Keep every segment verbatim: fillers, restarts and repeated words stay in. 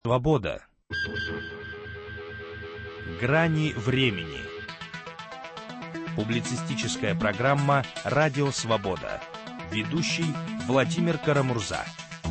Свобода. Грани времени. Публицистическая программа «Радио Свобода». Ведущий Владимир Карамурза.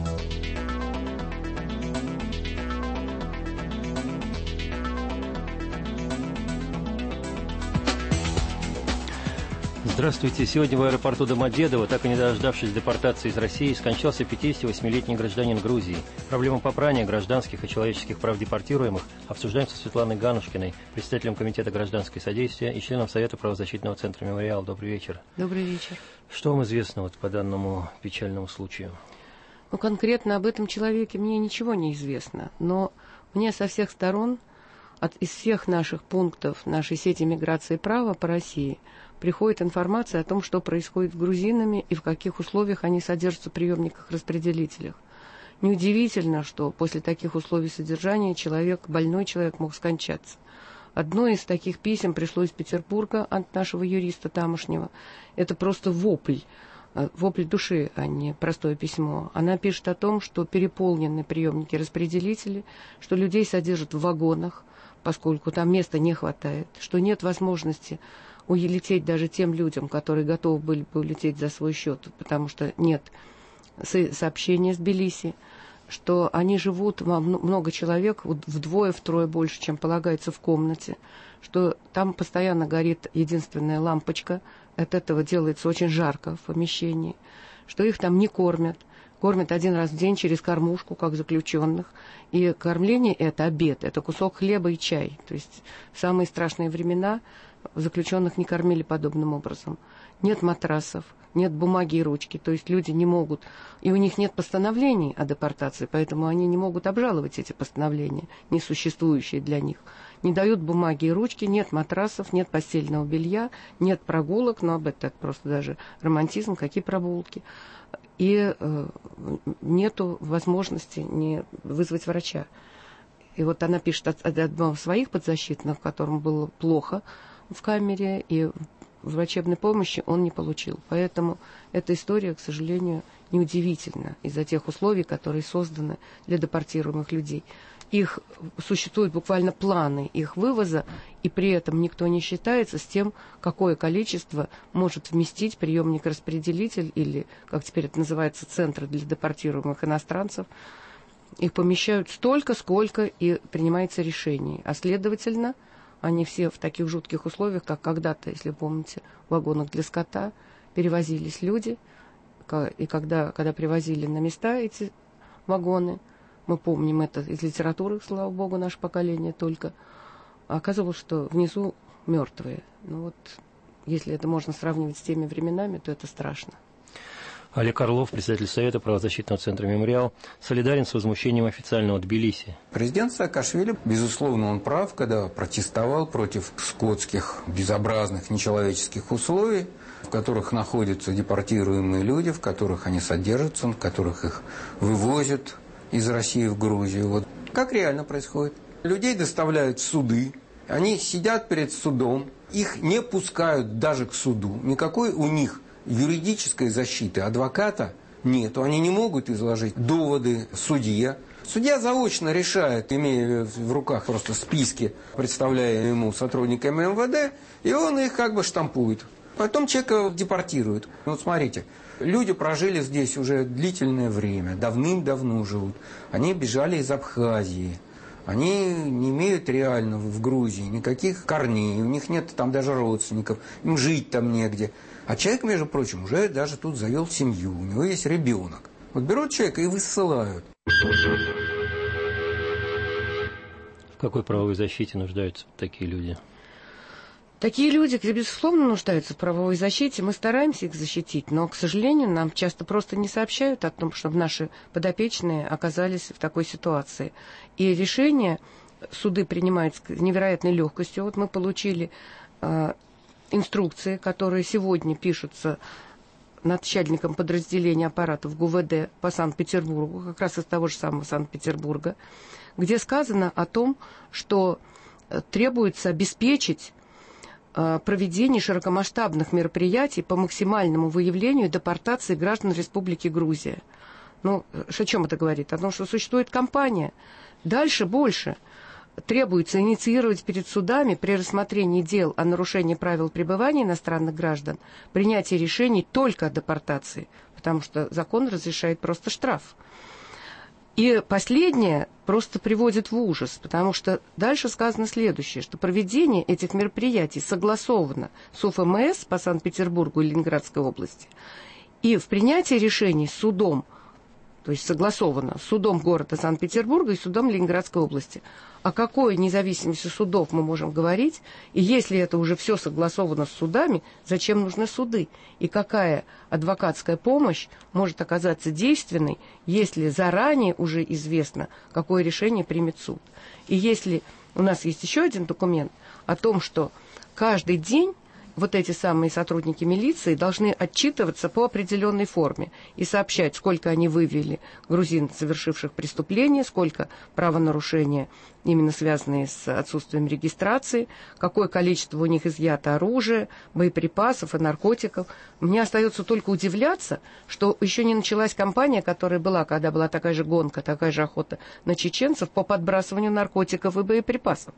Здравствуйте. Сегодня в аэропорту Домодедово, так и не дождавшись депортации из России, скончался пятидесятивосьмилетний гражданин Грузии. Проблему попрания гражданских и человеческих прав депортируемых обсуждаем со Светланой Ганушкиной, председателем Комитета гражданского содействия и членом Совета правозащитного центра «Мемориал». Добрый вечер. Добрый вечер. Что вам известно вот по данному печальному случаю? Ну, конкретно об этом человеке мне ничего не известно, но мне со всех сторон, от, из всех наших пунктов нашей сети миграции и права по России, приходит информация о том, что происходит с грузинами и в каких условиях они содержатся в приемниках-распределителях. Неудивительно, что после таких условий содержания человек, больной человек мог скончаться. Одно из таких писем пришло из Петербурга от нашего юриста тамошнего. Это просто вопль, вопль души, а не простое письмо. Она пишет о том, что переполнены приемники-распределители, что людей содержат в вагонах, поскольку там места не хватает, что нет возможности улететь даже тем людям, которые готовы были бы улететь за свой счет, потому что нет сообщения с Тбилиси, что они живут, много человек, вдвое-втрое больше, чем полагается в комнате, что там постоянно горит единственная лампочка, от этого делается очень жарко в помещении, что их там не кормят, кормят один раз в день через кормушку, как заключенных, и кормление это обед, это кусок хлеба и чай, то есть в самые страшные времена заключенных не кормили подобным образом. Нет матрасов, нет бумаги и ручки, то есть люди не могут, и у них нет постановлений о депортации, поэтому они не могут обжаловать эти постановления, несуществующие для них. Не дают бумаги и ручки, нет матрасов, нет постельного белья, нет прогулок, но об этом просто даже романтизм, какие прогулки. И э, нету возможности не вызвать врача. И вот она пишет от, от одного из своих подзащитных, которому было плохо в камере, и врачебной помощи он не получил. Поэтому эта история, к сожалению, неудивительна из-за тех условий, которые созданы для депортируемых людей. Их существуют буквально планы их вывоза, и при этом никто не считается с тем, какое количество может вместить приемник-распределитель, или, как теперь это называется, центр для депортируемых иностранцев. Их помещают столько, сколько и принимается решение. А следовательно, они все в таких жутких условиях, как когда-то, если помните, в вагонах для скота перевозились люди. И когда, когда привозили на места эти вагоны, мы помним это из литературы, слава богу, наше поколение только, оказывалось, что внизу мертвые. Ну вот, если это можно сравнивать с теми временами, то это страшно. Олег Орлов, председатель Совета правозащитного центра «Мемориал», солидарен с возмущением официального Тбилиси. Президент Саакашвили, безусловно, он прав, когда протестовал против скотских, безобразных, нечеловеческих условий, в которых находятся депортируемые люди, в которых они содержатся, в которых их вывозят из России в Грузию. Вот как реально происходит? Людей доставляют в суды, они сидят перед судом, их не пускают даже к суду, никакой у них юридической защиты адвоката нету, они не могут изложить доводы судье. Судья заочно решает, имея в руках просто списки, представляя ему сотрудниками эм вэ дэ, и он их как бы штампует. Потом человека депортируют. Вот смотрите, люди прожили здесь уже длительное время, давным-давно живут. Они бежали из Абхазии. Они не имеют реально в Грузии никаких корней, у них нет там даже родственников, им жить там негде. А человек, между прочим, уже даже тут завел семью, у него есть ребенок. Вот берут человека и высылают. В какой правовой защите нуждаются такие люди? Такие люди, безусловно, нуждаются в правовой защите. Мы стараемся их защитить, но, к сожалению, нам часто просто не сообщают о том, чтобы наши подопечные оказались в такой ситуации. И решение суды принимают с невероятной легкостью. Вот мы получили э, инструкции, которые сегодня пишутся начальником подразделения аппаратов гэ у вэ дэ по Санкт-Петербургу, как раз из того же самого Санкт-Петербурга, где сказано о том, что требуется обеспечить проведение широкомасштабных мероприятий по максимальному выявлению и депортации граждан Республики Грузия. Ну, о чем это говорит? О том, что существует кампания дальше больше. Требуется инициировать перед судами при рассмотрении дел о нарушении правил пребывания иностранных граждан принятие решений только о депортации, потому что закон разрешает просто штраф. И последнее просто приводит в ужас, потому что дальше сказано следующее, что проведение этих мероприятий согласовано с УФМС по Санкт-Петербургу и Ленинградской области, и в принятии решений судом, то есть согласовано с судом города Санкт-Петербурга и судом Ленинградской области. О какой независимости судов мы можем говорить? И если это уже все согласовано с судами, зачем нужны суды? И какая адвокатская помощь может оказаться действенной, если заранее уже известно, какое решение примет суд? И если у нас есть еще один документ о том, что каждый день вот эти самые сотрудники милиции должны отчитываться по определенной форме и сообщать, сколько они вывели грузин, совершивших преступления, сколько правонарушения, именно связанные с отсутствием регистрации, какое количество у них изъято оружия, боеприпасов и наркотиков. Мне остается только удивляться, что еще не началась кампания, которая была, когда была такая же гонка, такая же охота на чеченцев по подбрасыванию наркотиков и боеприпасов.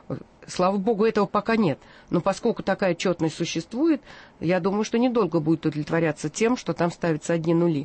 Слава богу, этого пока нет. Но поскольку такая отчетность существует, я думаю, что недолго будет удовлетворяться тем, что там ставятся одни нули.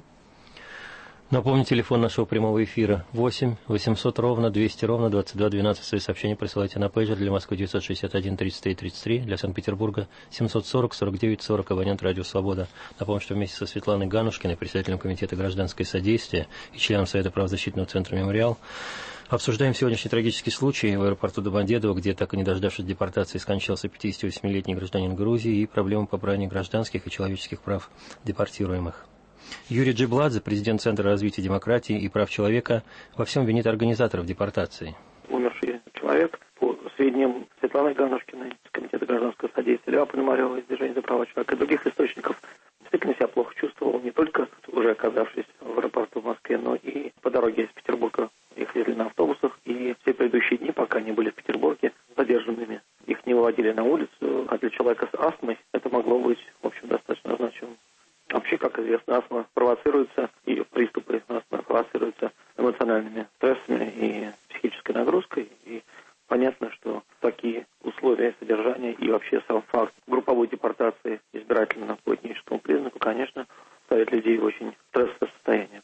Напомню, телефон нашего прямого эфира восемь восемьсот ровно двести ровно двадцать два двенадцать. Свои сообщения присылайте на пейджер. Для Москвы девятьсот шестьдесят один тридцать три тридцать три, для Санкт-Петербурга семьсот сорок сорок девять сорок, абонент Радио Свобода. Напомню, что вместе со Светланой Ганушкиной, председателем Комитета гражданское содействие и членом Совета правозащитного центра «Мемориал», обсуждаем сегодняшний трагический случай в аэропорту Домодедово, где, так и не дождавшись депортации, скончался пятидесятивосьмилетний гражданин Грузии, и проблему попрания гражданских и человеческих прав депортируемых. Юрий Джибладзе, президент Центра развития демократии и прав человека, во всем винит организаторов депортации. Умерший человек, по сведениям Светланы Ганушкиной из Комитета гражданского содействия, Льва Пономарева из Движения за права человека и других источников, действительно себя плохо чувствовал, не только уже оказавшись в аэропорту в Москве, но и по дороге из Петербурга. Их везли на автобусах, и все предыдущие дни, пока они были в Петербурге задержанными, их не выводили на улицу, а для человека с астмой это могло быть, в общем, достаточно значимым. Вообще, как известно, астма провоцируется, и приступы астмы провоцируются эмоциональными стрессами и психической нагрузкой. И понятно, что такие условия содержания и вообще сам факт групповой депортации избирательно по этническому признаку, конечно, ставит людей в очень стрессовое состояние.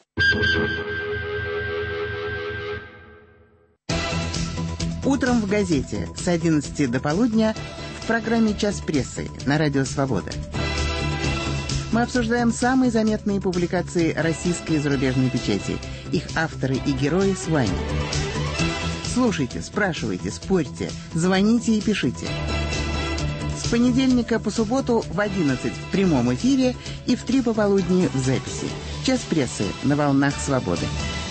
Утром в газете с одиннадцати до полудня в программе «Час прессы» на Радио Свобода. Мы обсуждаем самые заметные публикации российской и зарубежной печати. Их авторы и герои с вами. Слушайте, спрашивайте, спорьте, звоните и пишите. С понедельника по субботу в одиннадцать в прямом эфире и в три пополудни в записи. «Час прессы» на волнах Свободы.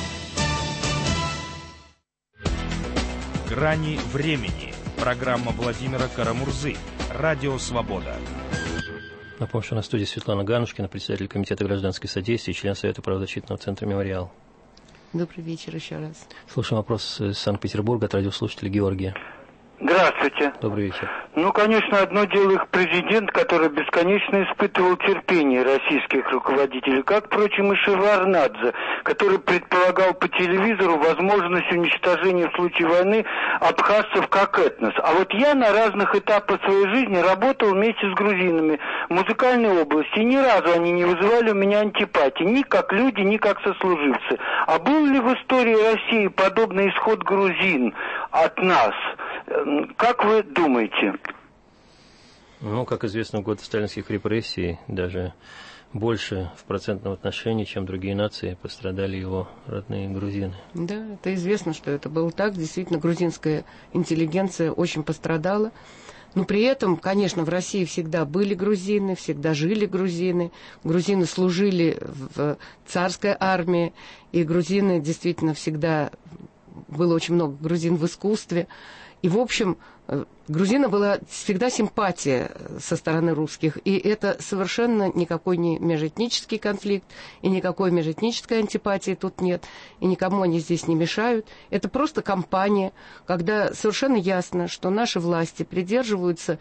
«Грани времени». Программа Владимира Карамурзы. Радио Свобода. Напомню, что на студии Светлана Ганушкина, председатель Комитета гражданское содействие и член Совета правозащитного центра «Мемориал». Добрый вечер еще раз. Слушаем вопрос из Санкт-Петербурга от радиослушателя Георгия. Здравствуйте. Добрый вечер. Ну, конечно, одно дело их президент, который бесконечно испытывал терпение российских руководителей, как, впрочем, и Шеварднадзе, который предполагал по телевизору возможность уничтожения в случае войны абхазцев как этнос. А вот я на разных этапах своей жизни работал вместе с грузинами в музыкальной области, и ни разу они не вызывали у меня антипатии, ни как люди, ни как сослуживцы. А был ли в истории России подобный исход грузин от нас? Как вы думаете? Ну, как известно, в годы сталинских репрессий даже больше в процентном отношении, чем другие нации, пострадали его родные грузины. Да, это известно, что это было так. Действительно, грузинская интеллигенция очень пострадала. Но при этом, конечно, в России всегда были грузины, всегда жили грузины. Грузины служили в царской армии, и грузины действительно всегда... Было очень много грузин в искусстве. И, в общем, грузина была всегда симпатия со стороны русских. И это совершенно никакой не межэтнический конфликт, и никакой межэтнической антипатии тут нет, и никому они здесь не мешают. Это просто кампания, когда совершенно ясно, что наши власти придерживаются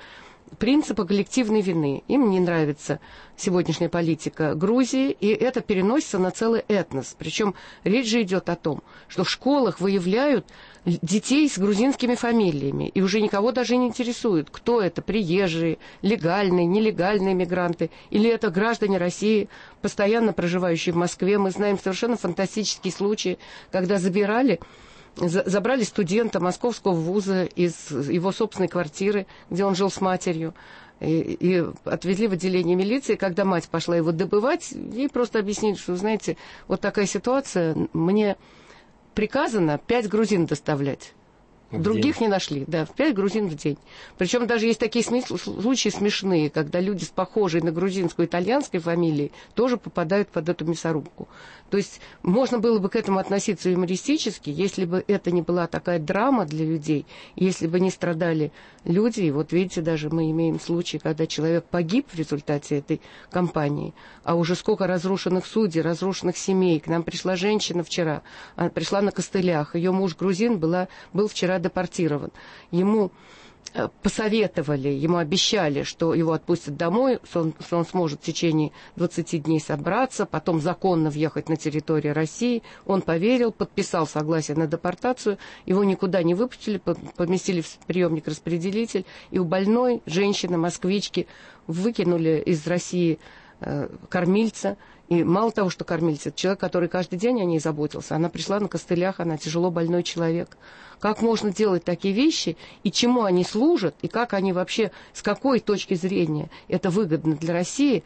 принципа коллективной вины. Им не нравится сегодняшняя политика Грузии, и это переносится на целый этнос. Причем речь же идет о том, что в школах выявляют детей с грузинскими фамилиями, и уже никого даже не интересует, кто это, приезжие, легальные, нелегальные мигранты, или это граждане России, постоянно проживающие в Москве. Мы знаем совершенно фантастические случаи, когда забирали забрали студента московского вуза из его собственной квартиры, где он жил с матерью, и, и отвезли в отделение милиции. Когда мать пошла его добывать, ей просто объяснили, что, знаете, вот такая ситуация, мне приказано пять грузин доставлять. В Других день. не нашли, да, в пять грузин в день. Причем даже есть такие смес... случаи смешные, когда люди с похожей на грузинскую итальянской фамилией тоже попадают под эту мясорубку. То есть можно было бы к этому относиться юмористически, если бы это не была такая драма для людей, если бы не страдали люди. И вот видите, даже мы имеем случай, когда человек погиб в результате этой кампании, а уже сколько разрушенных судей, разрушенных семей. К нам пришла женщина вчера, она пришла на костылях, ее муж грузин была, был вчера депортирован. Ему посоветовали, ему обещали, что его отпустят домой, что он, что он сможет в течение двадцати дней собраться, потом законно въехать на территорию России. Он поверил, подписал согласие на депортацию, его никуда не выпустили, поместили в приемник-распределитель, и у больной женщины, москвички, выкинули из России э, кормильца. И мало того, что кормильца, это человек, который каждый день о ней заботился. Она пришла на костылях, она тяжело больной человек. Как можно делать такие вещи, и чему они служат, и как они вообще, с какой точки зрения это выгодно для России,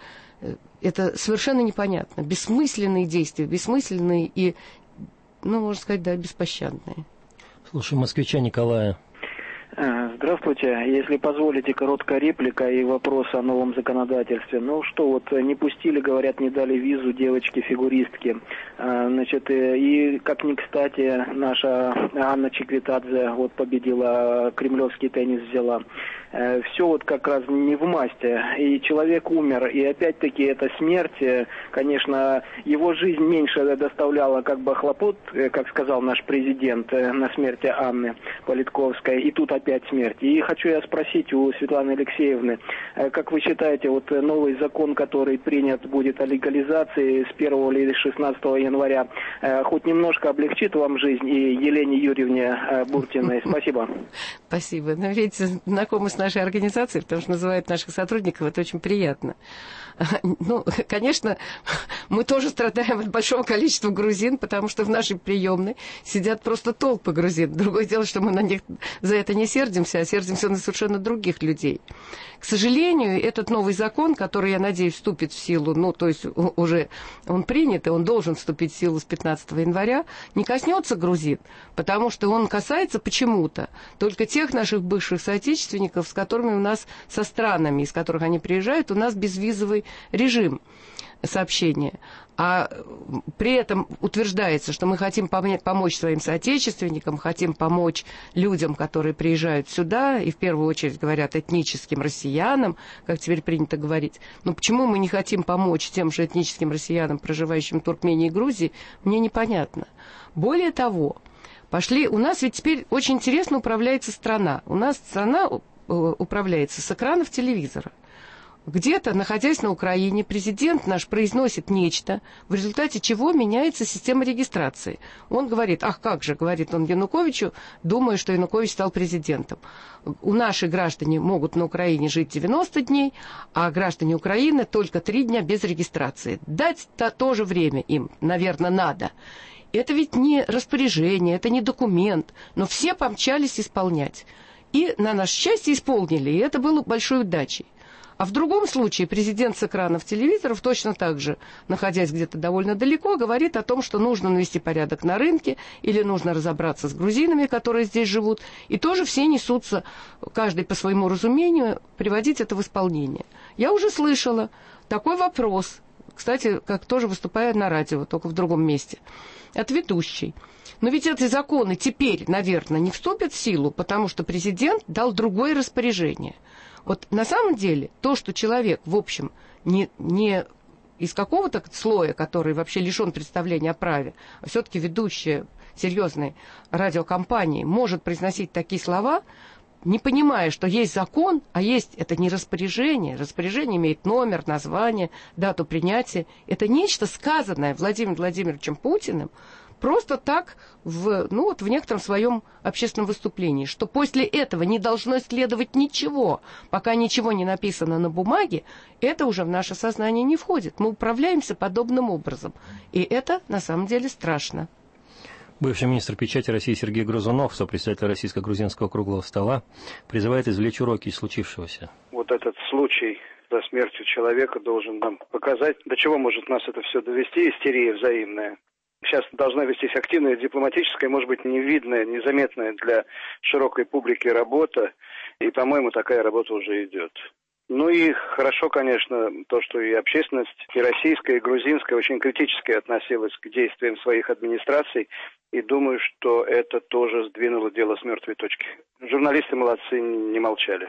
это совершенно непонятно. Бессмысленные действия, бессмысленные и, ну, можно сказать, да, беспощадные. Слушай, москвича Николая. Здравствуйте. Если позволите, короткая реплика и вопрос о новом законодательстве. Ну что, вот не пустили, говорят, не дали визу девочке-фигуристке. Значит, и как ни кстати, наша Анна Чиквитадзе вот победила, кремлевский теннис взяла. Все вот как раз не в масти. И человек умер, и опять-таки эта смерть, конечно, его жизнь меньше доставляла как бы хлопот, как сказал наш президент, на смерти Анны Политковской, и тут опять смерть. И хочу я спросить у Светланы Алексеевны, как вы считаете, вот новый закон, который принят будет о легализации с первого или шестнадцатого января, хоть немножко облегчит вам жизнь и Елене Юрьевне Буртиной? Спасибо. Спасибо. Но видите, знакомы с нашей организацией, потому что называют наших сотрудников, это очень приятно. Ну, конечно, мы тоже страдаем от большого количества грузин, потому что в нашей приемной сидят просто толпы грузин. Другое дело, что мы на них за это не сердимся, а сердимся на совершенно других людей. К сожалению, этот новый закон, который, я надеюсь, вступит в силу, ну, то есть уже он принят, и он должен вступить в силу с пятнадцатого января, не коснется грузин, потому что он касается почему-то только тех наших бывших соотечественников, с которыми у нас, со странами, из которых они приезжают, у нас безвизовый режим сообщения. А при этом утверждается, что мы хотим помочь своим соотечественникам, хотим помочь людям, которые приезжают сюда, и в первую очередь говорят этническим россиянам, как теперь принято говорить. Но почему мы не хотим помочь тем же этническим россиянам, проживающим в Туркмении и Грузии, мне непонятно. Более того, пошли, у нас ведь теперь очень интересно управляется страна. У нас страна управляется с экранов телевизора. Где-то, находясь на Украине, президент наш произносит нечто, в результате чего меняется система регистрации. Он говорит, ах, как же, говорит он Януковичу, думая, что Янукович стал президентом. У наши граждане могут на Украине жить девяносто дней, а граждане Украины только три дня без регистрации. Дать-то тоже время им, наверное, надо. Это ведь не распоряжение, это не документ, но все помчались исполнять. И, на наше счастье, исполнили, и это было большой удачей. А в другом случае президент с экранов телевизоров точно так же, находясь где-то довольно далеко, говорит о том, что нужно навести порядок на рынке или нужно разобраться с грузинами, которые здесь живут. И тоже все несутся, каждый по своему разумению, приводить это в исполнение. Я уже слышала такой вопрос, кстати, как тоже выступая на радио, только в другом месте, от ведущей. Но ведь эти законы теперь, наверное, не вступят в силу, потому что президент дал другое распоряжение. Вот на самом деле то, что человек, в общем, не, не из какого-то слоя, который вообще лишен представления о праве, а все-таки ведущая серьезной радиокомпании может произносить такие слова, не понимая, что есть закон, а есть это не распоряжение. Распоряжение имеет номер, название, дату принятия. Это нечто, сказанное Владимиром Владимировичем Путиным, просто так в, ну, вот в некотором своем общественном выступлении, что после этого не должно следовать ничего, пока ничего не написано на бумаге, это уже в наше сознание не входит. Мы управляемся подобным образом. И это на самом деле страшно. Бывший министр печати России Сергей Грызунов, сопредседатель Российско-грузинского круглого стола, призывает извлечь уроки из случившегося. Вот этот случай со смертью человека должен нам показать, до чего может нас это все довести, истерия взаимная. Сейчас должна вестись активная дипломатическая, может быть, невидная, незаметная для широкой публики работа. И, по-моему, такая работа уже идет. Ну и хорошо, конечно, то, что и общественность, и российская, и грузинская очень критически относилась к действиям своих администраций. И думаю, что это тоже сдвинуло дело с мертвой точки. Журналисты молодцы, не молчали.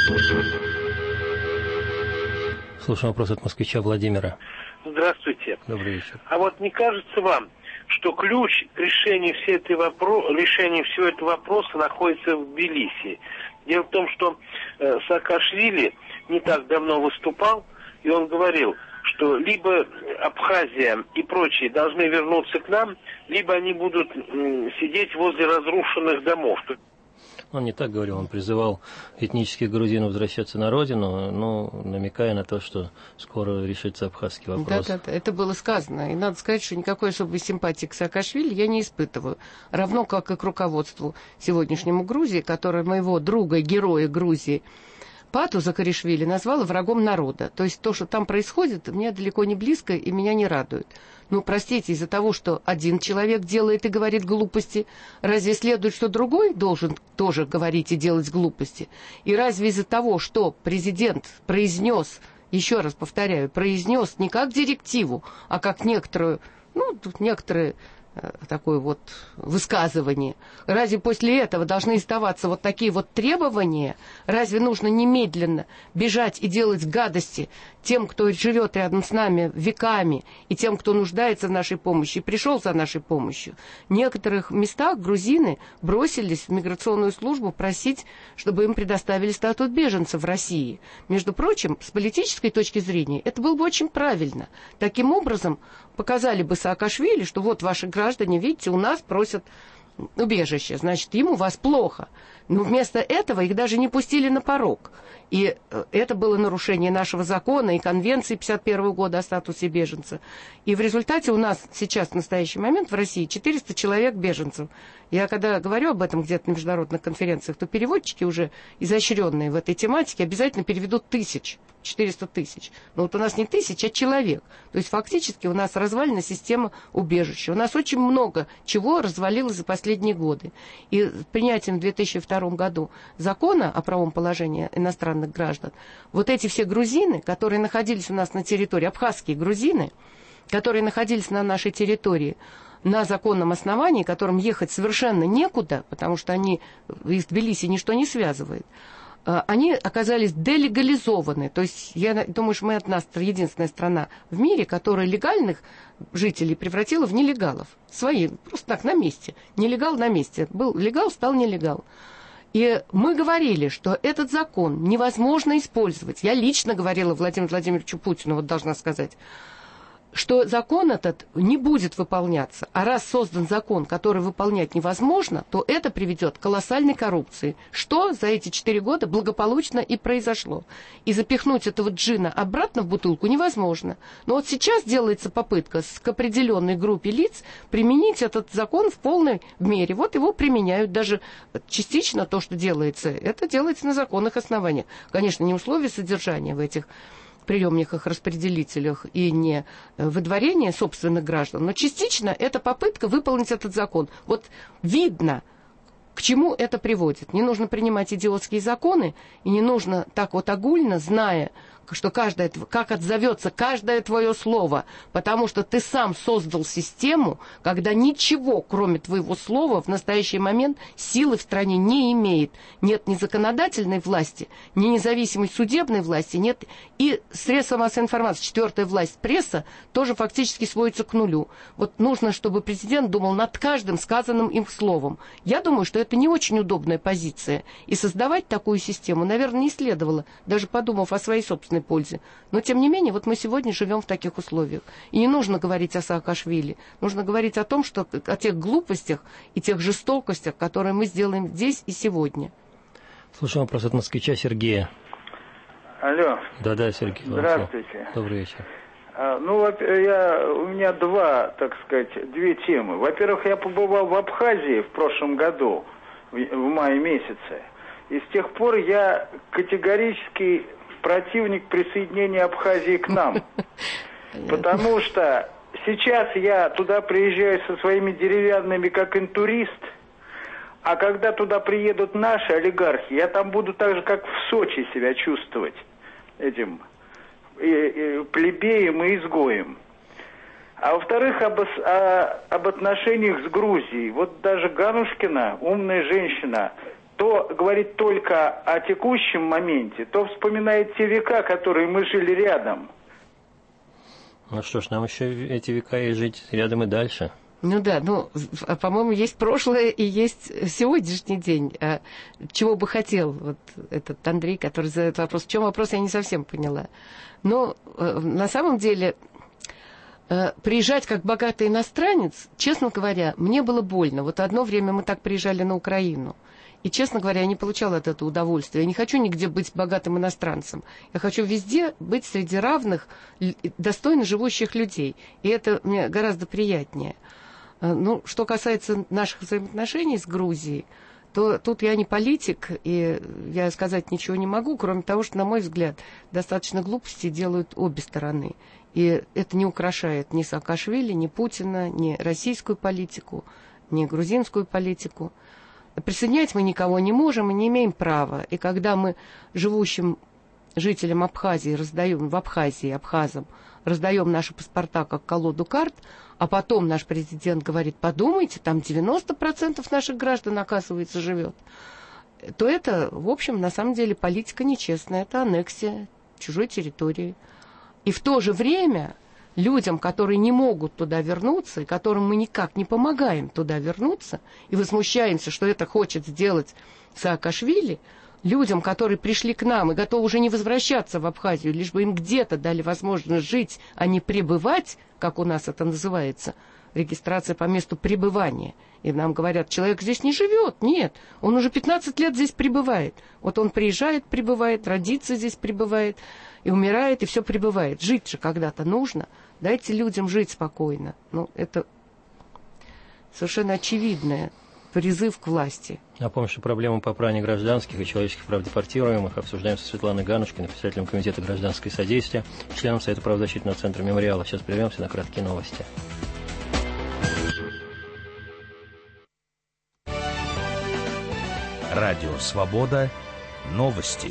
Слушаем вопрос от москвича Владимира. Здравствуйте. Добрый вечер. А вот не кажется вам, что ключ к решению, всей этой вопро... решению всего этого вопроса находится в Тбилиси? Дело в том, что э, Саакашвили не так давно выступал, и он говорил, что либо Абхазия и прочие должны вернуться к нам, либо они будут м, сидеть возле разрушенных домов. Он не так говорил, он призывал этнических грузинов возвращаться на родину, ну, намекая на то, что скоро решится абхазский вопрос. Да, да, да, это было сказано. И надо сказать, что никакой особой симпатии к Саакашвили я не испытываю. Равно как и к руководству сегодняшнему Грузии, которое моего друга, героя Грузии, Пату Закаришвили назвала врагом народа. То есть то, что там происходит, мне далеко не близко и меня не радует. Ну, простите, из-за того, что один человек делает и говорит глупости, разве следует, что другой должен тоже говорить и делать глупости? И разве из-за того, что президент произнес, еще раз повторяю, произнес не как директиву, а как некоторую, ну, тут некоторые... такое вот высказывание. Разве после этого должны оставаться вот такие вот требования? Разве нужно немедленно бежать и делать гадости тем, кто живет рядом с нами веками, и тем, кто нуждается в нашей помощи, и пришел за нашей помощью? В некоторых местах грузины бросились в миграционную службу просить, чтобы им предоставили статус беженцев в России. Между прочим, с политической точки зрения, это было бы очень правильно. Таким образом, показали бы Саакашвили, что вот ваши граждане, видите, у нас просят убежище, значит, им у вас плохо. Но вместо этого их даже не пустили на порог. И это было нарушение нашего закона и конвенции пятьдесят первого года о статусе беженца. И в результате у нас сейчас в настоящий момент в России четыреста человек беженцев. Я когда говорю об этом где-то на международных конференциях, то переводчики уже изощренные в этой тематике обязательно переведут тысяч, четыреста тысяч. Но вот у нас не тысяч, а человек. То есть фактически у нас развалена система убежища. У нас очень много чего развалилось за последние годы. И с принятием в две тысячи втором году закона о правом положении иностранных граждан, вот эти все грузины, которые находились у нас на территории, абхазские грузины, которые находились на нашей территории на законном основании, которым ехать совершенно некуда, потому что они из Тбилиси ничто не связывает, они оказались делегализованы. То есть я думаю, что мы от нас единственная страна в мире, которая легальных жителей превратила в нелегалов. Свои, просто так, на месте. Нелегал на месте. Был легал, стал нелегал. И мы говорили, что этот закон невозможно использовать. Я лично говорила Владимиру Владимировичу Путину, вот должна сказать, что закон этот не будет выполняться. А раз создан закон, который выполнять невозможно, то это приведет к колоссальной коррупции. Что за эти четыре года благополучно и произошло. И запихнуть этого джина обратно в бутылку невозможно. Но вот сейчас делается попытка к определенной группе лиц применить этот закон в полной мере. Вот его применяют даже частично то, что делается. Это делается на законных основаниях. Конечно, не условия содержания в этих приемниках, распределителях и не выдворение собственных граждан, но частично это попытка выполнить этот закон. Вот видно, к чему это приводит. Не нужно принимать идиотские законы, и не нужно так вот огульно, зная, что каждое, как отзовется каждое твое слово, потому что ты сам создал систему, когда ничего, кроме твоего слова, в настоящий момент силы в стране не имеет. Нет ни законодательной власти, ни независимой судебной власти, нет и средства массовой информации. Четвертая власть, пресса, тоже фактически сводится к нулю. Вот нужно, чтобы президент думал над каждым сказанным им словом. Я думаю, что это не очень удобная позиция. И создавать такую систему, наверное, не следовало, даже подумав о своей собственной пользе. Но, тем не менее, вот мы сегодня живем в таких условиях. И не нужно говорить о Саакашвили. Нужно говорить о том, что о тех глупостях и тех жестокостях, которые мы сделаем здесь и сегодня. Слушаем вопрос от москвича Сергея. Алло. Да-да, Сергей. Здравствуйте. Добрый вечер. А, ну, я, у меня два, так сказать, две темы. Во-первых, я побывал в Абхазии в прошлом году, в, в мае месяце. И с тех пор я категорически противник присоединения Абхазии к нам. Потому что сейчас я туда приезжаю со своими деревянными, как интурист, а когда туда приедут наши олигархи, я там буду так же, как в Сочи себя чувствовать этим и, и, плебеем и изгоем. А во-вторых, об, о, об отношениях с Грузией. Вот даже Ганушкина, умная женщина, то говорит только о текущем моменте, то вспоминает те века, которые мы жили рядом. Ну что ж, нам еще эти века и жить рядом и дальше. Ну да, ну, по-моему, есть прошлое и есть сегодняшний день. А чего бы хотел вот этот Андрей, который задает вопрос? В чем вопрос, я не совсем поняла. Но на самом деле приезжать как богатый иностранец, честно говоря, мне было больно. Вот одно время мы так приезжали на Украину. И, честно говоря, я не получала от этого удовольствия. Я не хочу нигде быть богатым иностранцем. Я хочу везде быть среди равных, достойно живущих людей. И это мне гораздо приятнее. Ну, что касается наших взаимоотношений с Грузией, то тут я не политик, и я сказать ничего не могу, кроме того, что, на мой взгляд, достаточно глупостей делают обе стороны. И это не украшает ни Саакашвили, ни Путина, ни российскую политику, ни грузинскую политику. Присоединять мы никого не можем и не имеем права. И когда мы живущим жителям Абхазии раздаем, в Абхазии, абхазам, раздаем наши паспорта как колоду карт, а потом наш президент говорит, подумайте, там девяносто процентов наших граждан, оказывается, живет, то это, в общем, на самом деле политика нечестная, это аннексия чужой территории. И в то же время людям, которые не могут туда вернуться, и которым мы никак не помогаем туда вернуться, и возмущаемся, что это хочет сделать Саакашвили, людям, которые пришли к нам и готовы уже не возвращаться в Абхазию, лишь бы им где-то дали возможность жить, а не пребывать, как у нас это называется, регистрация по месту пребывания. И нам говорят, человек здесь не живет. Нет, он уже пятнадцать лет здесь пребывает. Вот он приезжает, пребывает, родится здесь, пребывает, и умирает, и все пребывает. Жить же когда-то нужно. Дайте людям жить спокойно. Ну, это совершенно очевидное призыв к власти. Напомню, что проблему попрания гражданских и человеческих прав депортируемых обсуждаем со Светланой Ганушкиной, председателем Комитета гражданского содействия, членом Совета правозащитного центра «Мемориала». Сейчас прервемся на краткие новости. Радио «Свобода». Новости.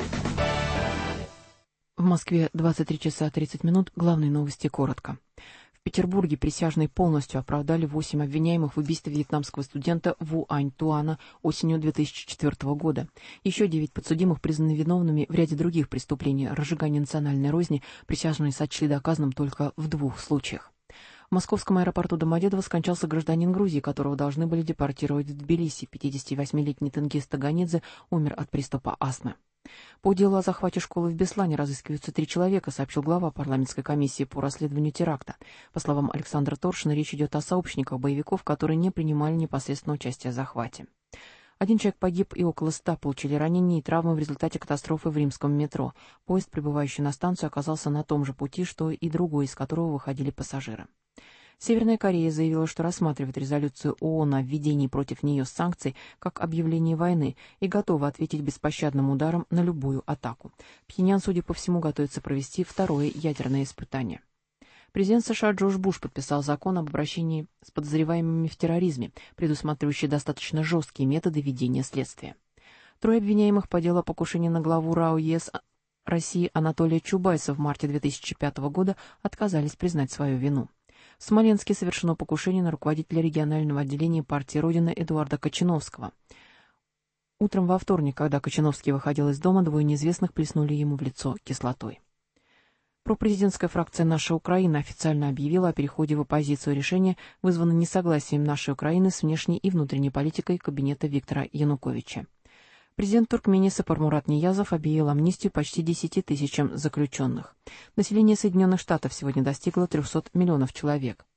В Москве двадцать три часа тридцать минут. Главные новости коротко. В Петербурге присяжные полностью оправдали восемь обвиняемых в убийстве вьетнамского студента Ву Ань Туана осенью две тысячи четвёртого года. Еще девять подсудимых признаны виновными в ряде других преступлений разжигания национальной розни. Присяжные сочли доказанным только в двух случаях. В московском аэропорту Домодедово скончался гражданин Грузии, которого должны были депортировать в Тбилиси. пятидесятивосьмилетний Тенгиз Таганидзе умер от приступа астмы. По делу о захвате школы в Беслане разыскиваются три человека, сообщил глава парламентской комиссии по расследованию теракта. По словам Александра Торшина, речь идет о сообщниках боевиков, которые не принимали непосредственно участие в захвате. Один человек погиб и около ста получили ранения и травмы в результате катастрофы в римском метро. Поезд, прибывающий на станцию, оказался на том же пути, что и другой, из которого выходили пассажиры. Северная Корея заявила, что рассматривает резолюцию ООН о введении против нее санкций как объявление войны и готова ответить беспощадным ударом на любую атаку. Пхеньян, судя по всему, готовится провести второе ядерное испытание. Президент США Джордж Буш подписал закон об обращении с подозреваемыми в терроризме, предусматривающий достаточно жесткие методы ведения следствия. Трое обвиняемых по делу о покушении на главу РАО ЕС России Анатолия Чубайса в марте две тысячи пятого года отказались признать свою вину. В Смоленске совершено покушение на руководителя регионального отделения партии «Родина» Эдуарда Кочиновского. Утром во вторник, когда Кочиновский выходил из дома, двое неизвестных плеснули ему в лицо кислотой. Пропрезидентская фракция «Наша Украина» официально объявила о переходе в оппозицию. Решение вызвано несогласием нашей Украины с внешней и внутренней политикой кабинета Виктора Януковича. Президент Туркмении Сапармурат Ниязов объявил амнистию почти десяти тысячам заключенных. Население Соединенных Штатов сегодня достигло трехсот миллионов человек.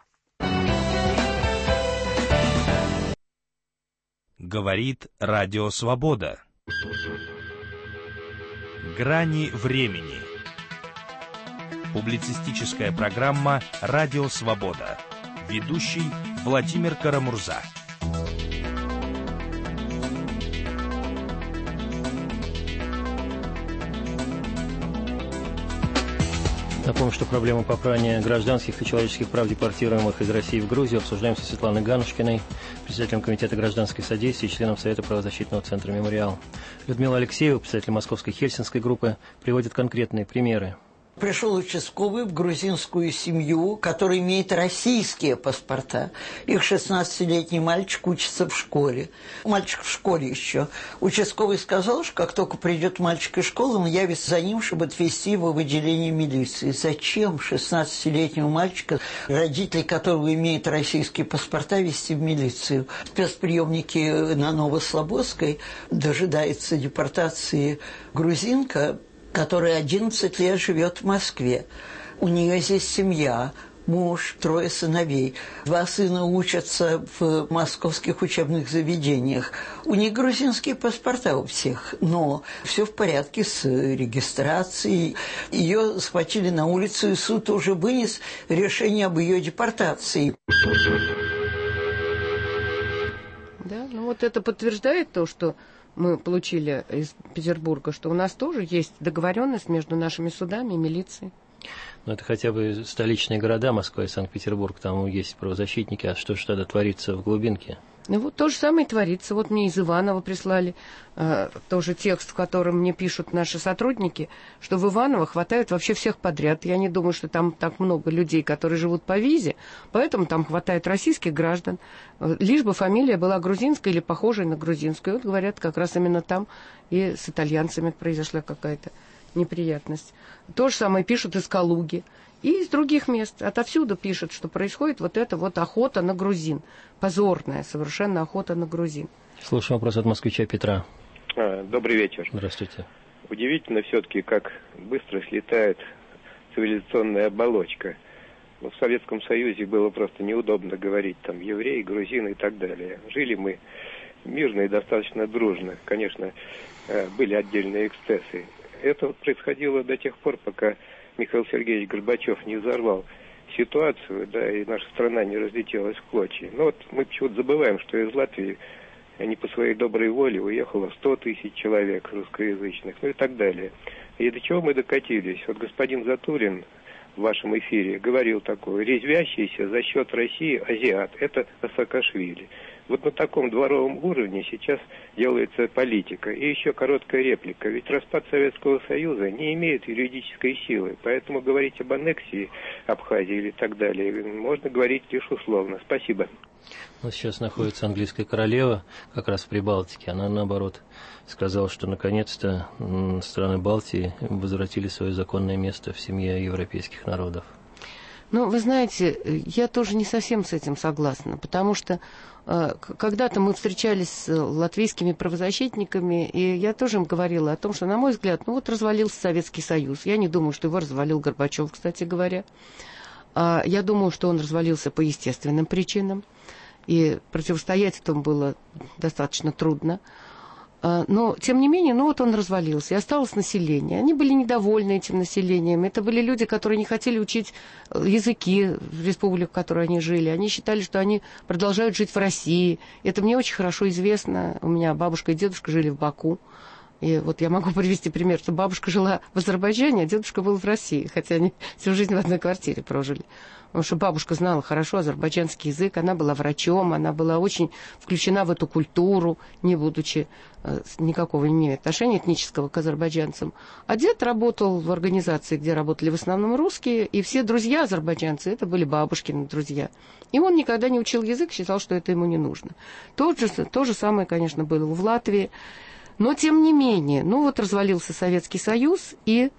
Говорит Радио Свобода. Грани времени. Публицистическая программа «Радио Свобода». Ведущий Владимир Карамурза. Напомню, что проблему попрания гражданских и человеческих прав депортируемых из России в Грузию обсуждаем со Светланой Ганушкиной, председателем Комитета гражданской содействия и членом Совета правозащитного центра «Мемориал». Людмила Алексеева, председатель Московской Хельсинской группы, приводит конкретные примеры. Пришел участковый в грузинскую семью, которая имеет российские паспорта. Их шестнадцатилетний мальчик учится в школе. Мальчик в школе еще. Участковый сказал, что как только придет мальчик из школы, он явится за ним, чтобы отвезти его в отделение милиции. Зачем шестнадцатилетнего мальчика, родители которого имеют российские паспорта, везти в милицию? Спецприемники на Новослободской дожидается депортации грузинка, которая одиннадцать лет живет в Москве. У нее здесь семья, муж, трое сыновей. Два сына учатся в московских учебных заведениях. У них грузинские паспорта у всех, но все в порядке с регистрацией. Ее схватили на улицу, и суд уже вынес решение об ее депортации. Да, ну вот это подтверждает то, что мы получили из Петербурга, что у нас тоже есть договоренность между нашими судами и милицией. Ну, это хотя бы столичные города, Москва и Санкт-Петербург, там есть правозащитники, а что же тогда творится в глубинке? Ну, вот то же самое и творится. Вот мне из Иваново прислали э, тоже текст, в котором мне пишут наши сотрудники, что в Иваново хватает вообще всех подряд. Я не думаю, что там так много людей, которые живут по визе, поэтому там хватает российских граждан, лишь бы фамилия была грузинская или похожая на грузинскую. И вот говорят, как раз именно там и с итальянцами произошла какая-то неприятность. То же самое пишут из Калуги. И из других мест, отовсюду пишут, что происходит вот эта вот охота на грузин. Позорная совершенно охота на грузин. Слушаю вопрос от москвича Петра. А, добрый вечер. Здравствуйте. Удивительно все-таки, как быстро слетает цивилизационная оболочка. Ну, в Советском Союзе было просто неудобно говорить там евреи, грузины и так далее. Жили мы мирно и достаточно дружно. Конечно, были отдельные эксцессы. Это происходило до тех пор, пока Михаил Сергеевич Горбачев не взорвал ситуацию, да, и наша страна не разлетелась в клочья. Но вот мы почему-то забываем, что из Латвии не по своей доброй воле уехало сто тысяч человек русскоязычных, ну и так далее. И до чего мы докатились? Вот господин Затулин в вашем эфире говорил такое: резвящийся за счет России азиат, это Саакашвили. Вот на таком дворовом уровне сейчас делается политика. И еще короткая реплика. Ведь распад Советского Союза не имеет юридической силы. Поэтому говорить об аннексии Абхазии или так далее можно говорить лишь условно. Спасибо. Ну, сейчас находится английская королева, как раз в Прибалтике. Она, наоборот, сказала, что наконец-то страны Балтии возвратили свое законное место в семье европейских народов. Ну, вы знаете, я тоже не совсем с этим согласна, потому что э, когда-то мы встречались с латвийскими правозащитниками, и я тоже им говорила о том, что, на мой взгляд, ну вот развалился Советский Союз. Я не думаю, что его развалил Горбачев, кстати говоря. А я думаю, что он развалился по естественным причинам, и противостоять этому было достаточно трудно. Но, тем не менее, ну вот он развалился, и осталось население. Они были недовольны этим населением. Это были люди, которые не хотели учить языки в республике, в которой они жили. Они считали, что они продолжают жить в России. Это мне очень хорошо известно. У меня бабушка и дедушка жили в Баку. И вот я могу привести пример, что бабушка жила в Азербайджане, а дедушка был в России, хотя они всю жизнь в одной квартире прожили. Потому что бабушка знала хорошо азербайджанский язык, она была врачом, она была очень включена в эту культуру, не будучи э, никакого не имея отношения этнического к азербайджанцам. А дед работал в организации, где работали в основном русские, и все друзья азербайджанцы, это были бабушкины друзья. И он никогда не учил язык, считал, что это ему не нужно. То же, то же самое, конечно, было в Латвии. Но, тем не менее, ну вот развалился Советский Союз, и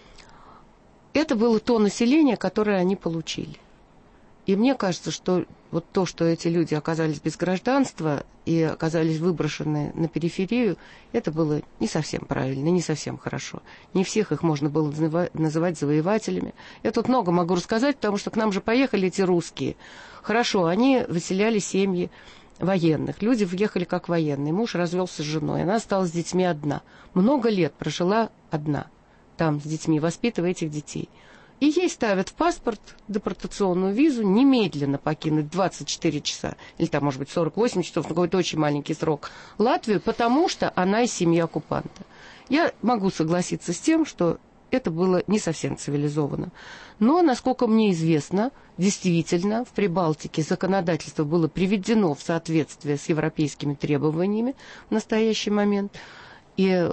это было то население, которое они получили. И мне кажется, что вот то, что эти люди оказались без гражданства и оказались выброшены на периферию, это было не совсем правильно, не совсем хорошо. Не всех их можно было называть завоевателями. Я тут много могу рассказать, потому что к нам же поехали эти русские. Хорошо, они выселяли семьи военных. Люди въехали как военные. Муж развелся с женой. Она осталась с детьми одна. Много лет прожила одна. Там с детьми, воспитывая этих детей. И ей ставят в паспорт депортационную визу немедленно покинуть двадцать четыре часа, или там, может быть, сорок восемь часов, но какой-то очень маленький срок, Латвию, потому что она из семьи оккупанта. Я могу согласиться с тем, что это было не совсем цивилизованно. Но, насколько мне известно, действительно, в Прибалтике законодательство было приведено в соответствие с европейскими требованиями в настоящий момент. И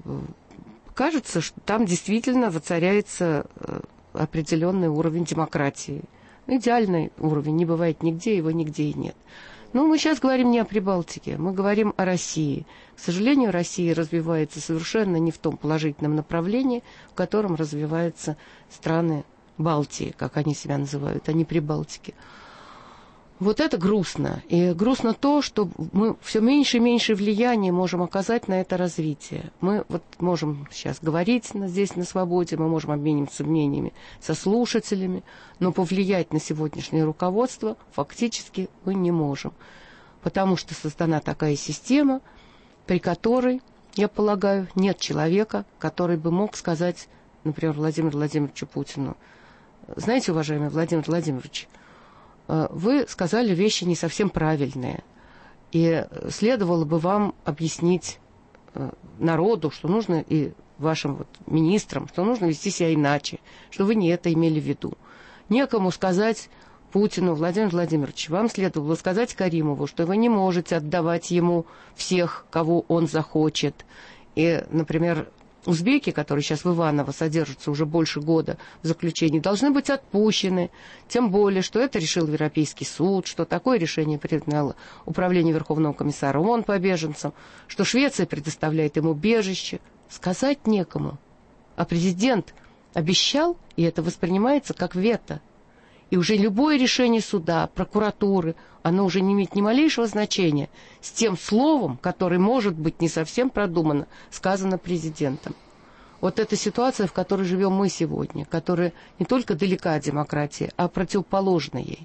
кажется, что там действительно воцаряется определенный уровень демократии. Идеальный уровень не бывает нигде, его нигде и нет. Но мы сейчас говорим не о Прибалтике, мы говорим о России. К сожалению, Россия развивается совершенно не в том положительном направлении, в котором развиваются страны Балтии, как они себя называют, а не Прибалтики. Вот это грустно. И грустно то, что мы все меньше и меньше влияния можем оказать на это развитие. Мы вот можем сейчас говорить здесь на свободе, мы можем обмениваться мнениями со слушателями, но повлиять на сегодняшнее руководство фактически мы не можем. Потому что создана такая система, при которой, я полагаю, нет человека, который бы мог сказать, например, Владимиру Владимировичу Путину: знаете, уважаемый Владимир Владимирович, вы сказали вещи не совсем правильные, и следовало бы вам объяснить народу, что нужно, и вашим вот министрам, что нужно вести себя иначе, что вы не это имели в виду. Некому сказать Путину: Владимир Владимирович, вам следовало сказать Каримову, что вы не можете отдавать ему всех, кого он захочет. И, например, узбеки, которые сейчас в Иваново содержатся уже больше года в заключении, должны быть отпущены. Тем более, что это решил Европейский суд, что такое решение признало Управление Верховного комиссара ООН по беженцам, что Швеция предоставляет им убежище. Сказать некому. А президент обещал, и это воспринимается как вето. И уже любое решение суда, прокуратуры, оно уже не имеет ни малейшего значения с тем словом, которое, может быть, не совсем продумано, сказано президентом. Вот эта ситуация, в которой живем мы сегодня, которая не только далека от демократии, а противоположна ей.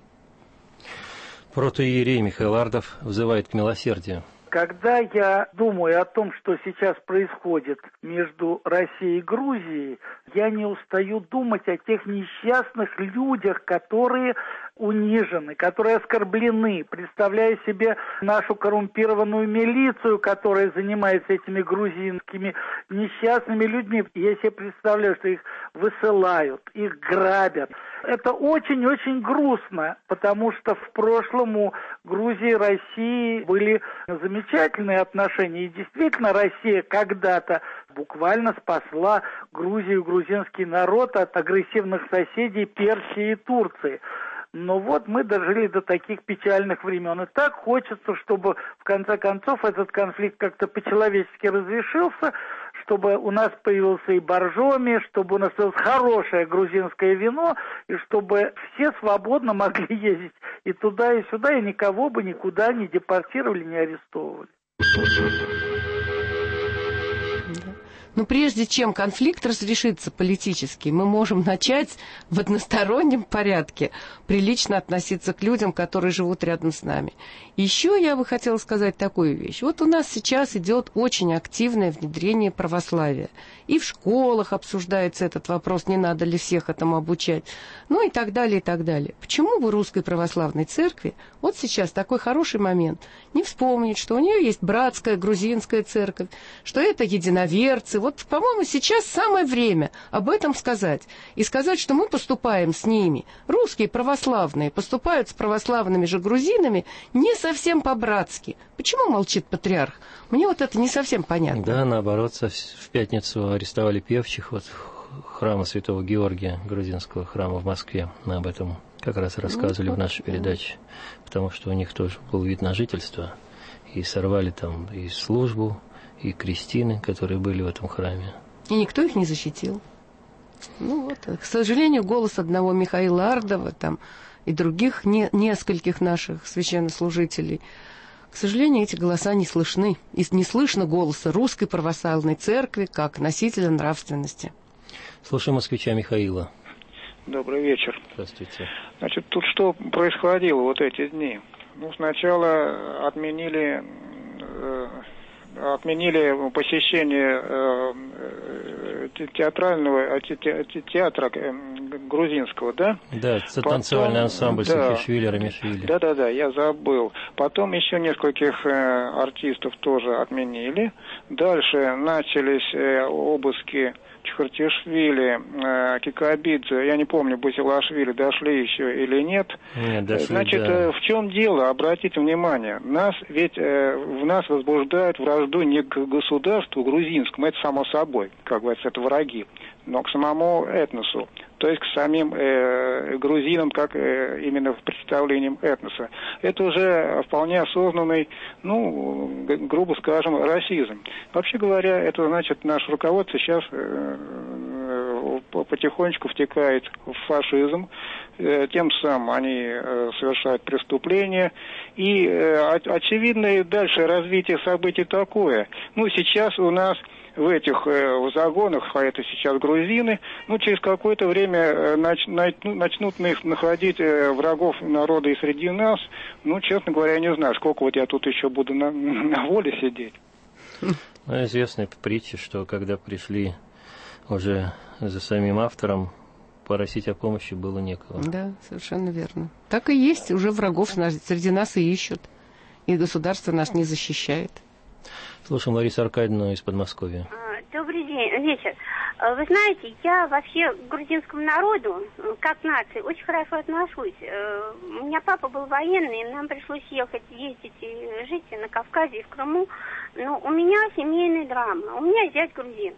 Протоиерей Михаил Ардов взывает к милосердию. Когда я думаю о том, что сейчас происходит между Россией и Грузией, я не устаю думать о тех несчастных людях, которые унижены, которые оскорблены, представляя себе нашу коррумпированную милицию, которая занимается этими грузинскими несчастными людьми. Я себе представляю, что их высылают, их грабят. Это очень-очень грустно, потому что в прошлом у Грузии и России были замечательные отношения. И действительно, Россия когда-то буквально спасла Грузию и грузинский народ от агрессивных соседей Персии и Турции. Но вот мы дожили до таких печальных времен. И так хочется, чтобы в конце концов этот конфликт как-то по-человечески разрешился, чтобы у нас появился и боржоми, чтобы у нас появилось хорошее грузинское вино, и чтобы все свободно могли ездить и туда, и сюда, и никого бы никуда не депортировали, не арестовывали. Но прежде чем конфликт разрешится политически, мы можем начать в одностороннем порядке прилично относиться к людям, которые живут рядом с нами. Еще я бы хотела сказать такую вещь. Вот у нас сейчас идет очень активное внедрение православия. И в школах обсуждается этот вопрос, не надо ли всех этому обучать. Ну и так далее, и так далее. Почему бы Русской Православной Церкви вот сейчас такой хороший момент не вспомнить, что у нее есть братская грузинская церковь, что это единоверцы. Вот, по-моему, сейчас самое время об этом сказать. И сказать, что мы поступаем с ними. Русские православные поступают с православными же грузинами не совсем по-братски. Почему молчит патриарх? Мне вот это не совсем понятно. Да, наоборот, в пятницу арестовали певчих вот храма Святого Георгия, грузинского храма в Москве. Мы об этом как раз рассказывали ну, в нашей передаче. Потому что у них тоже был вид на жительство. И сорвали там и службу, и крестины, которые были в этом храме. И никто их не защитил. Ну вот, к сожалению, голос одного Михаила Ардова там, и других не, нескольких наших священнослужителей, к сожалению, эти голоса не слышны. И не слышно голоса Русской Православной Церкви как носителя нравственности. Слушаем москвича Михаила. Добрый вечер. Здравствуйте. Значит, тут что происходило вот эти дни? Ну, сначала отменили, э, отменили посещение э, театрального те, те, театра э, грузинского, да? Да, это танцевальный ансамбль да, Саакашвили, Рамишвили. Да-да-да, я забыл. Потом еще нескольких э, артистов тоже отменили. Дальше начались э, обыски Чхартишвили, э, Кикабидзе, я не помню, Басилашвили, дошли еще или нет. Нет, дошли, Значит, да. э, в чем дело? Обратите внимание, нас ведь э, в нас возбуждают вражду не к государству грузинскому, это само собой, как говорится, это враги, но к самому этносу, то есть к самим э, грузинам, как э, именно в представлении этноса. Это уже вполне осознанный, ну, грубо скажем, расизм. Вообще говоря, это значит, наше руководство сейчас э, потихонечку втекает в фашизм, э, тем самым они э, совершают преступления, и э, очевидно дальше развитие событий такое. Ну, сейчас у нас в этих э, в загонах, а это сейчас грузины, ну, через какое-то время э, нач, начнут, начнут находить э, врагов народа и среди нас. Ну, честно говоря, я не знаю, сколько вот я тут еще буду на, на воле сидеть. Ну, известная притча, что когда пришли уже за самим автором, просить о помощи было некого. Да, совершенно верно. Так и есть, уже врагов среди нас и ищут, и государство нас не защищает. Слушаем Ларису Аркадьевну из Подмосковья. Добрый день, вечер. Вы знаете, я вообще к грузинскому народу, как нации, очень хорошо отношусь. У меня папа был военный, нам пришлось ехать, ездить и жить на Кавказе и в Крыму. Но у меня семейная драма. У меня зять грузин.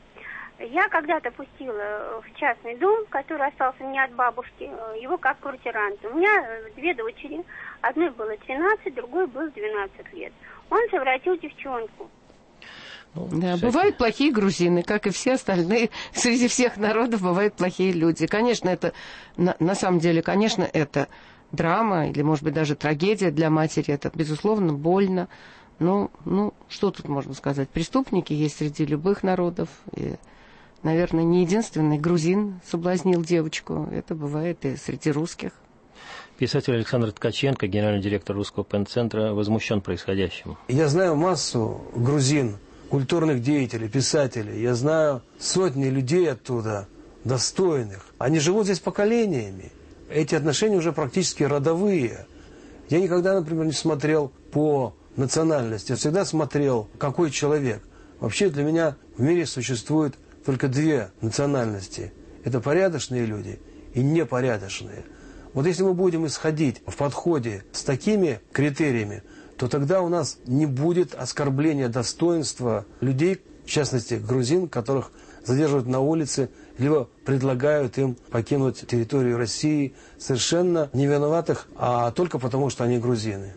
Я когда-то пустила в частный дом, который остался мне от бабушки, его как квартиранта. У меня две дочери. Одной было тринадцать, другой был двенадцать лет. Он совратил девчонку. Ну, да, всякие. Бывают плохие грузины, как и все остальные. Среди всех народов бывают плохие люди. Конечно, это, на, на самом деле, конечно, это драма или, может быть, даже трагедия для матери. Это, безусловно, больно. Но, ну, что тут можно сказать? Преступники есть среди любых народов. И, наверное, не единственный грузин соблазнил девочку. Это бывает и среди русских. Писатель Александр Ткаченко, генеральный директор Русского пен-центра, возмущен происходящим. Я знаю массу грузин, культурных деятелей, писателей. Я знаю сотни людей оттуда, достойных. Они живут здесь поколениями. Эти отношения уже практически родовые. Я никогда, например, не смотрел по национальности. Я всегда смотрел, какой человек. Вообще для меня в мире существует только две национальности. Это порядочные люди и непорядочные. Вот если мы будем исходить в подходе с такими критериями, то тогда у нас не будет оскорбления достоинства людей, в частности грузин, которых задерживают на улице, либо предлагают им покинуть территорию России, совершенно не виноватых, а только потому, что они грузины.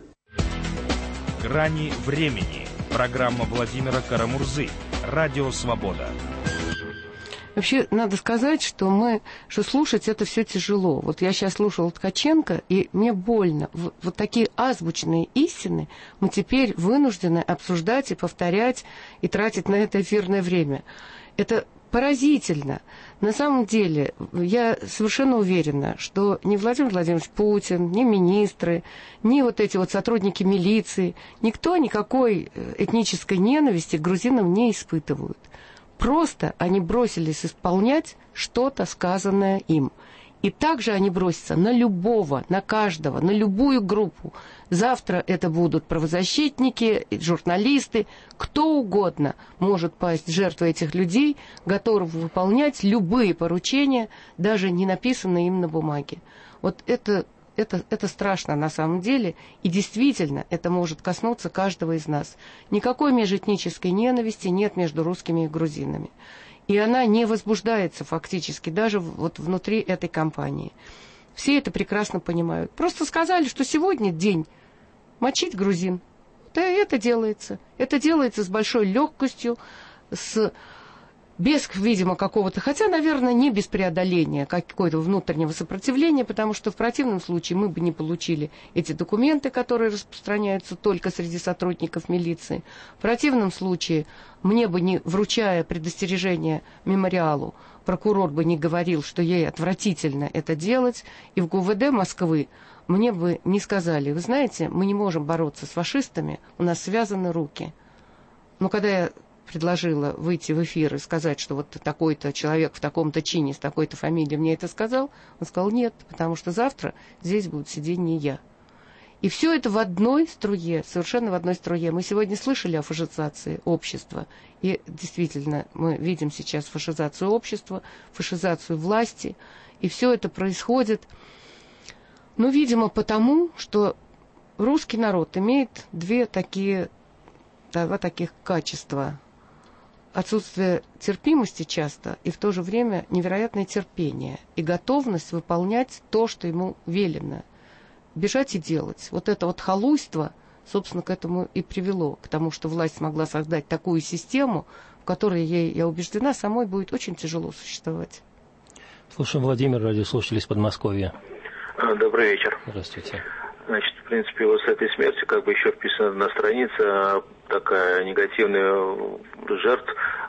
«Грани времени». Программа Владимира Карамурзы. Радио «Свобода». Вообще, надо сказать, что мы, что слушать это все тяжело. Вот я сейчас слушала Ткаченко, и мне больно. Вот, вот такие азбучные истины мы теперь вынуждены обсуждать и повторять, и тратить на это эфирное время. Это поразительно. На самом деле, я совершенно уверена, что ни Владимир Владимирович Путин, ни министры, ни вот эти вот сотрудники милиции, никто никакой этнической ненависти к грузинам не испытывают. Просто они бросились исполнять что-то, сказанное им. И также они бросятся на любого, на каждого, на любую группу. Завтра это будут правозащитники, журналисты, кто угодно может пасть жертвой этих людей, готовы выполнять любые поручения, даже не написанные им на бумаге. Вот это, это, это страшно на самом деле, и действительно это может коснуться каждого из нас. Никакой межэтнической ненависти нет между русскими и грузинами. И она не возбуждается фактически даже вот внутри этой кампании. Все это прекрасно понимают. Просто сказали, что сегодня день мочить грузин. Да, это делается. Это делается с большой легкостью, с... без, видимо, какого-то... Хотя, наверное, не без преодоления какого-то внутреннего сопротивления, потому что в противном случае мы бы не получили эти документы, которые распространяются только среди сотрудников милиции. В противном случае мне бы, не вручая предостережение мемориалу, прокурор бы не говорил, что ей отвратительно это делать, и в ГУВД Москвы мне бы не сказали: вы знаете, мы не можем бороться с фашистами, у нас связаны руки. Но когда я предложила выйти в эфир и сказать, что вот такой-то человек в таком-то чине, с такой-то фамилией мне это сказал, он сказал: нет, потому что завтра здесь будет сидеть не я. И все это в одной струе, совершенно в одной струе. Мы сегодня слышали о фашизации общества, и действительно мы видим сейчас фашизацию общества, фашизацию власти, и все это происходит, ну, видимо, потому, что русский народ имеет две такие, два таких качества. Отсутствие терпимости часто, и в то же время невероятное терпение и готовность выполнять то, что ему велено. Бежать и делать. Вот это вот халуйство, собственно, к этому и привело, к тому, что власть смогла создать такую систему, в которой ей, я убеждена, самой будет очень тяжело существовать. Слушаем Владимир, радиослушатель из Подмосковья. Добрый вечер. Здравствуйте. Значит, в принципе, вот с этой смертью как бы еще вписана на странице такая негативная жертв,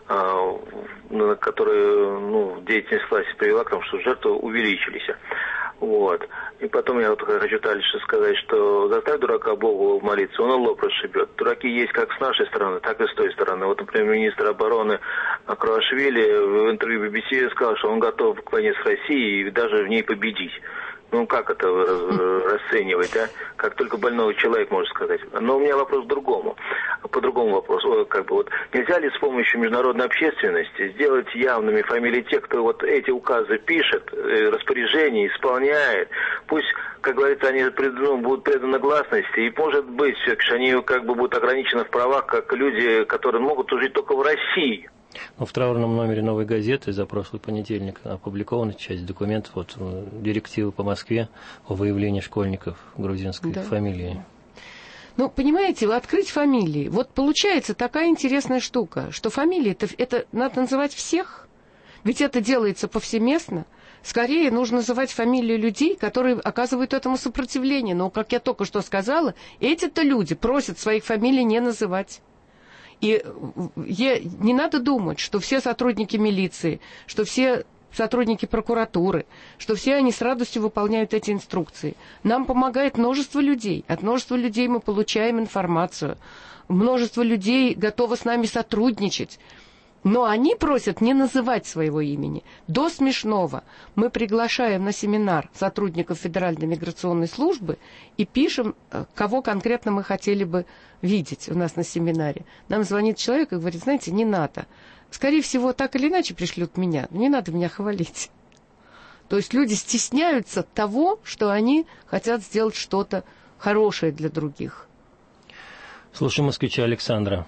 которая, ну, деятельность власти привела к тому, что жертвы увеличились. Вот. И потом я вот хочу дальше сказать, что заставь дурака Богу молиться, он лоб расшибет. Дураки есть как с нашей стороны, так и с той стороны. Вот, например, министр обороны Круашвили в интервью би би си сказал, что он готов к войне с Россией и даже в ней победить. Ну, как это расценивать, а? Как только больной человек может сказать. Но у меня вопрос к другому. По другому вопросу. Как бы вот, нельзя ли с помощью международной общественности сделать явными фамилии тех, кто вот эти указы пишет, распоряжения исполняет? Пусть, как говорится, они ну, будут преданы гласности. И, может быть, все-таки они как бы будут ограничены в правах, как люди, которые могут жить только в России. В траурном номере «Новой газеты» за прошлый понедельник опубликована часть документов, вот, директивы по Москве о выявлении школьников грузинской да. фамилии. Ну, понимаете, открыть фамилии. Вот получается такая интересная штука, что фамилии это, это надо называть всех, ведь это делается повсеместно. Скорее нужно называть фамилии людей, которые оказывают этому сопротивление. Но, как я только что сказала, эти-то люди просят своих фамилий не называть. И не надо думать, что все сотрудники милиции, что все сотрудники прокуратуры, что все они с радостью выполняют эти инструкции. Нам помогает множество людей. От множества людей мы получаем информацию. Множество людей готовы с нами сотрудничать. Но они просят не называть своего имени. До смешного. Мы приглашаем на семинар сотрудников Федеральной миграционной службы и пишем, кого конкретно мы хотели бы видеть у нас на семинаре. Нам звонит человек и говорит: знаете, не надо. Скорее всего, так или иначе пришлют меня. Не надо меня хвалить. То есть люди стесняются того, что они хотят сделать что-то хорошее для других. Слушаем москвича Александра.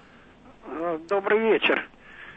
Добрый вечер.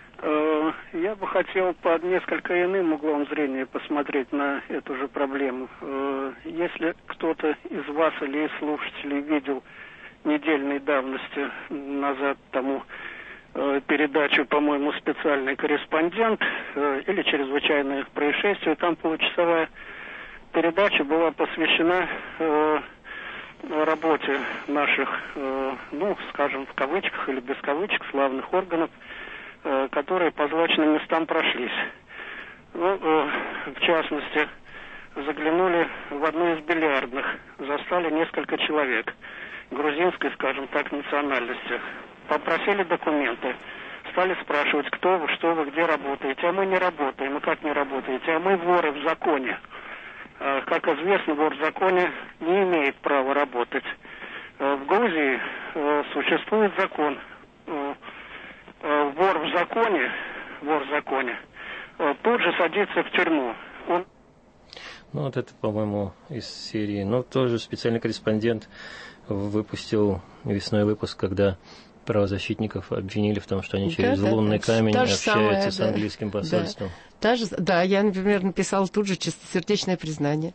Я бы хотел под несколько иным углом зрения посмотреть на эту же проблему. Если кто-то из вас или из слушателей видел недельной давности назад тому передачу, по-моему, «Специальный корреспондент» э, или «Чрезвычайное происшествие». Там получасовая передача была посвящена э, работе наших, э, ну, скажем, в кавычках или без кавычек, славных органов, э, которые по злачным местам прошлись. Ну, э, в частности, заглянули в одну из бильярдных, застали несколько человек грузинской, скажем так, национальности. Попросили документы, стали спрашивать, кто вы, что вы, где работаете. А мы не работаем. И как не работаете? А мы воры в законе. А, как известно, вор в законе не имеет права работать. А, в Грузии а, существует закон. А, а, вор в законе, вор в законе, а, тут же садится в тюрьму. Он... Ну, вот это, по-моему, из серии. Ну, тоже «Специальный корреспондент» выпустил весной выпуск, когда правозащитников обвинили в том, что они через да, лунный да, камень общаются самое, с да, английским посольством. Да. Та же, да, я, например, написала тут же чистосердечное признание,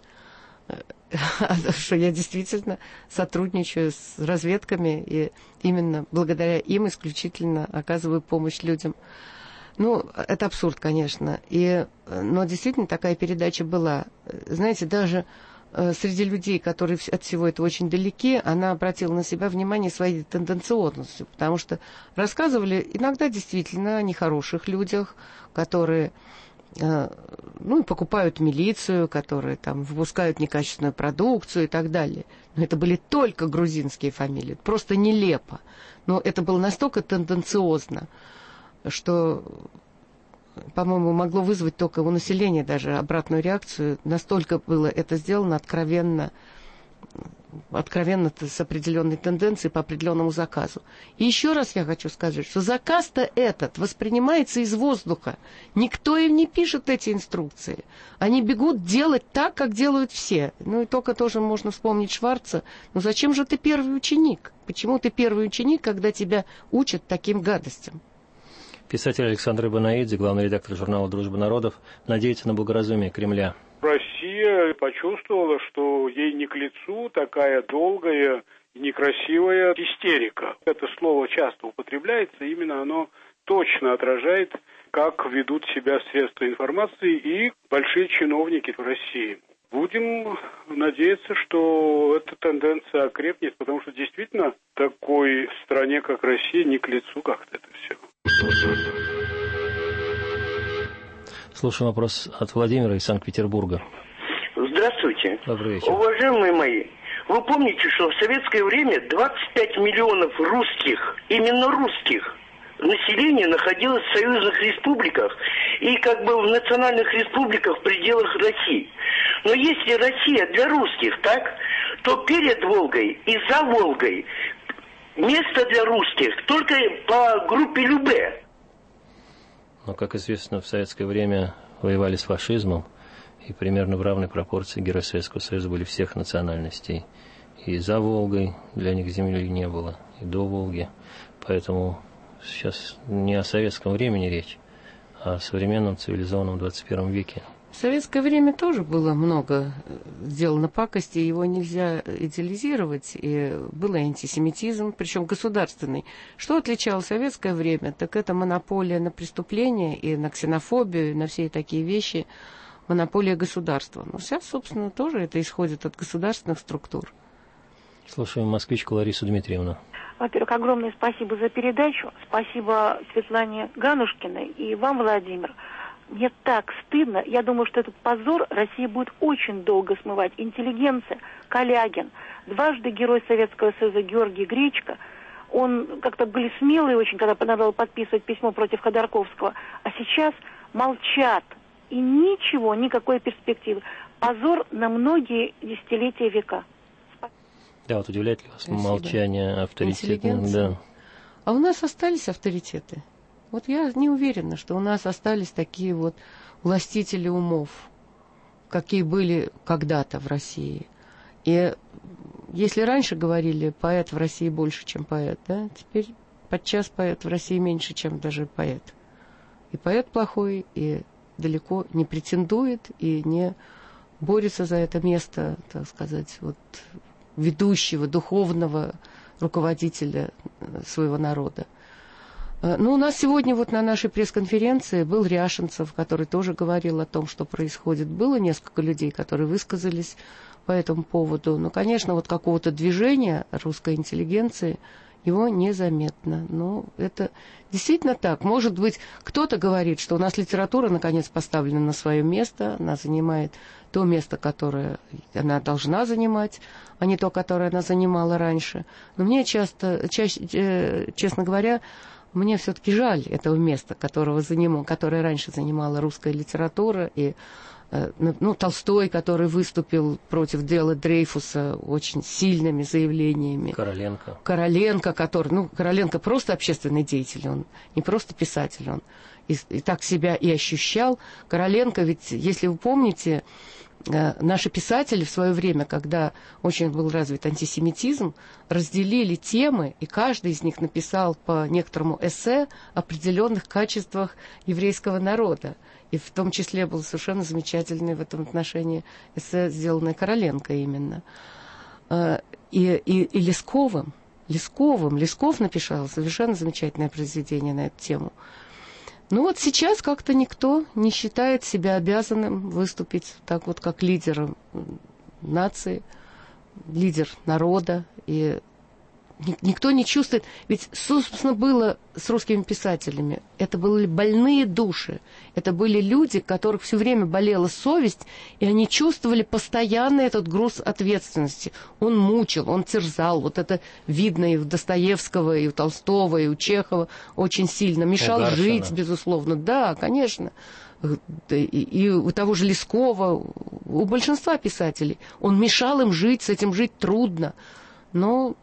что я действительно сотрудничаю с разведками и именно благодаря им исключительно оказываю помощь людям. Ну, это абсурд, конечно. И, но действительно такая передача была. Знаете, даже среди людей, которые от всего этого очень далеки, она обратила на себя внимание своей тенденциозностью, потому что рассказывали иногда действительно о нехороших людях, которые ну, покупают милицию, которые там выпускают некачественную продукцию и так далее. Но это были только грузинские фамилии. Просто нелепо. Но это было настолько тенденциозно, что, по-моему, могло вызвать только у населения даже обратную реакцию. Настолько было это сделано откровенно, откровенно с определенной тенденцией по определенному заказу. И еще раз я хочу сказать, что заказ-то этот воспринимается из воздуха. Никто им не пишет эти инструкции. Они бегут делать так, как делают все. Ну и только тоже можно вспомнить Шварца. Ну зачем же ты первый ученик? Почему ты первый ученик, когда тебя учат таким гадостям? Писатель Александр Ибанаидзе, главный редактор журнала «Дружба народов», надеется на благоразумие Кремля. Россия почувствовала, что ей не к лицу такая долгая и некрасивая истерика. Это слово часто употребляется, именно оно точно отражает, как ведут себя средства информации и большие чиновники в России. Будем надеяться, что эта тенденция окрепнет, потому что действительно такой стране, как Россия, не к лицу как-то это все. Слушаем вопрос от Владимира из Санкт-Петербурга. Здравствуйте. Добрый вечер. Уважаемые мои, вы помните, что в советское время двадцать пять миллионов русских, именно русских, населения находилось в союзных республиках и как бы в национальных республиках в пределах России. Но если Россия для русских, так, то перед Волгой и за Волгой место для русских только по группе Любе. Но, как известно, в советское время воевали с фашизмом, и примерно в равной пропорции герои Советского Союза были всех национальностей. И за Волгой для них земли не было, и до Волги. Поэтому сейчас не о советском времени речь, а о современном цивилизованном двадцать первом веке. В советское время тоже было много сделано пакости, его нельзя идеализировать, и был антисемитизм, причем государственный. Что отличало советское время, так это монополия на преступления и на ксенофобию, и на все такие вещи, монополия государства. Но сейчас, собственно, тоже это исходит от государственных структур. Слушаем москвичку Ларису Дмитриевну. Во-первых, огромное спасибо за передачу, спасибо Светлане Ганушкиной и вам, Владимир. Мне так стыдно. Я думаю, что этот позор Россия будет очень долго смывать. Интеллигенция, Калягин, дважды Герой Советского Союза Георгий Гречко. Он как-то были смелые очень, когда надо было подписывать письмо против Ходорковского. А сейчас молчат. И ничего, никакой перспективы. Позор на многие десятилетия века. Да, вот удивляет ли вас Спасибо. Молчание авторитетов? Да. А у нас остались авторитеты. Вот я не уверена, что у нас остались такие вот властители умов, какие были когда-то в России. И если раньше говорили, поэт в России больше, чем поэт, да, теперь подчас поэт в России меньше, чем даже поэт. И поэт плохой, и далеко не претендует, и не борется за это место, так сказать, вот, ведущего, духовного руководителя своего народа. Ну, у нас сегодня вот на нашей пресс-конференции был Ряшенцев, который тоже говорил о том, что происходит. Было несколько людей, которые высказались по этому поводу. Но, конечно, вот какого-то движения русской интеллигенции его незаметно. Но это действительно так. Может быть, кто-то говорит, что у нас литература, наконец, поставлена на свое место, она занимает то место, которое она должна занимать, а не то, которое она занимала раньше. Но мне часто, чаще, честно говоря, мне все-таки жаль этого места, которого занимал, которое раньше занимала русская литература. И, ну, Толстой, который выступил против дела Дрейфуса очень сильными заявлениями. Короленко. Короленко, который, ну, Короленко просто общественный деятель, он не просто писатель, он и, и так себя и ощущал. Короленко, ведь, если вы помните, наши писатели в свое время, когда очень был развит антисемитизм, разделили темы, и каждый из них написал по некоторому эссе о определенных качествах еврейского народа. И в том числе был совершенно замечательный в этом отношении эссе, сделанное Короленко именно. И, и, и Лесковым, Лесковым, Лесков написал совершенно замечательное произведение на эту тему. Ну вот сейчас как-то никто не считает себя обязанным выступить так вот как лидером нации, лидер народа. И никто не чувствует... Ведь, собственно, было с русскими писателями. Это были больные души. Это были люди, которых все время болела совесть, и они чувствовали постоянно этот груз ответственности. Он мучил, он терзал. Вот это видно и у Достоевского, и у Толстого, и у Чехова очень сильно. Мешал жить, безусловно. Да, конечно. И, и у того же Лескова, у большинства писателей. Он мешал им жить, с этим жить трудно. Но...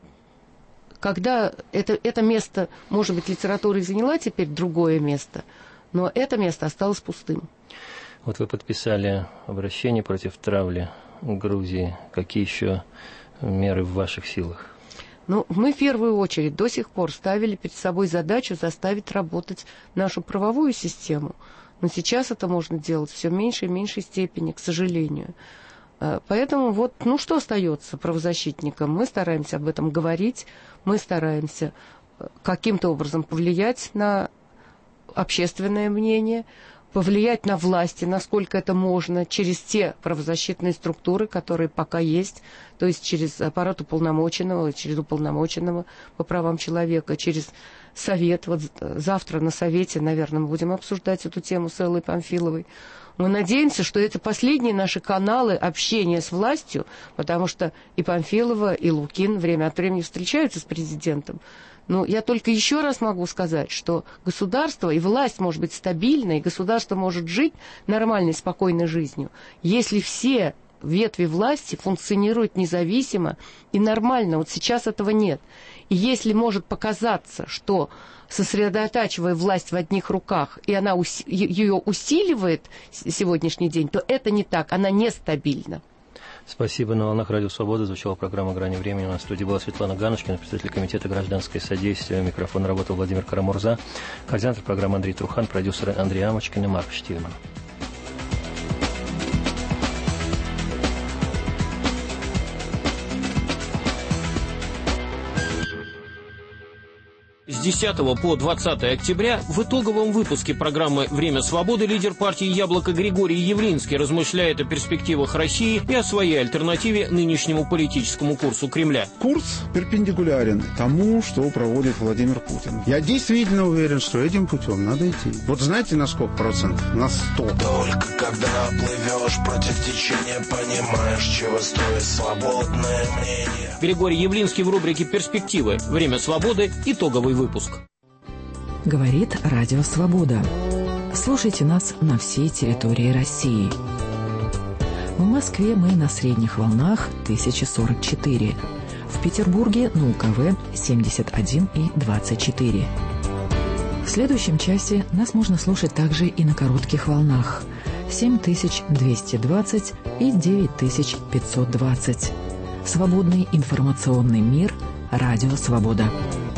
Когда это, это место, может быть, литература и заняла теперь другое место, но это место осталось пустым. Вот вы подписали обращение против травли Грузии. Какие еще меры в ваших силах? Ну, мы в первую очередь до сих пор ставили перед собой задачу заставить работать нашу правовую систему. Но сейчас это можно делать все в меньшей и меньшей степени, к сожалению. Поэтому вот, ну что остается правозащитникам? Мы стараемся об этом говорить, мы стараемся каким-то образом повлиять на общественное мнение, повлиять на власти, насколько это можно, через те правозащитные структуры, которые пока есть, то есть через аппарат уполномоченного, через уполномоченного по правам человека, через совет. Вот завтра на совете, наверное, мы будем обсуждать эту тему с Эллой Памфиловой. Мы надеемся, что это последние наши каналы общения с властью, потому что и Памфилова, и Лукин время от времени встречаются с президентом. Но я только еще раз могу сказать, что государство и власть может быть стабильной, и государство может жить нормальной, спокойной жизнью, если все ветви власти функционируют независимо и нормально. Вот сейчас этого нет. И если может показаться, что сосредотачивая власть в одних руках, и она уси- ее усиливает сегодняшний день, то это не так, она нестабильна. Спасибо. На волнах Радио Свобода звучала программа «Грани времени». У нас в студии была Светлана Ганушкина, председатель комитета «Гражданское содействие». Микрофон работал Владимир Карамурза. Координатор программы Андрей Трухан, продюсеры Андрей Амочкин и Марк Штильман. С десятого по двадцатое октября в итоговом выпуске программы «Время свободы» лидер партии «Яблоко» Григорий Явлинский размышляет о перспективах России и о своей альтернативе нынешнему политическому курсу Кремля. Курс перпендикулярен тому, что проводит Владимир Путин. Я действительно уверен, что этим путем надо идти. Вот знаете, на сколько процентов? На сто. Только когда плывешь против течения, понимаешь, чего стоит свободное мнение. Григорий Явлинский в рубрике «Перспективы. Время свободы». Итоговый выпуск. Говорит Радио Свобода. Слушайте нас на всей территории России. В Москве мы на средних волнах тысяча сорок четыре. В Петербурге на УКВ семьдесят один и двадцать четыре. В следующем часе нас можно слушать также и на коротких волнах семь тысяч двести двадцать и девять тысяч пятьсот двадцать. Свободный информационный мир. Радио Свобода.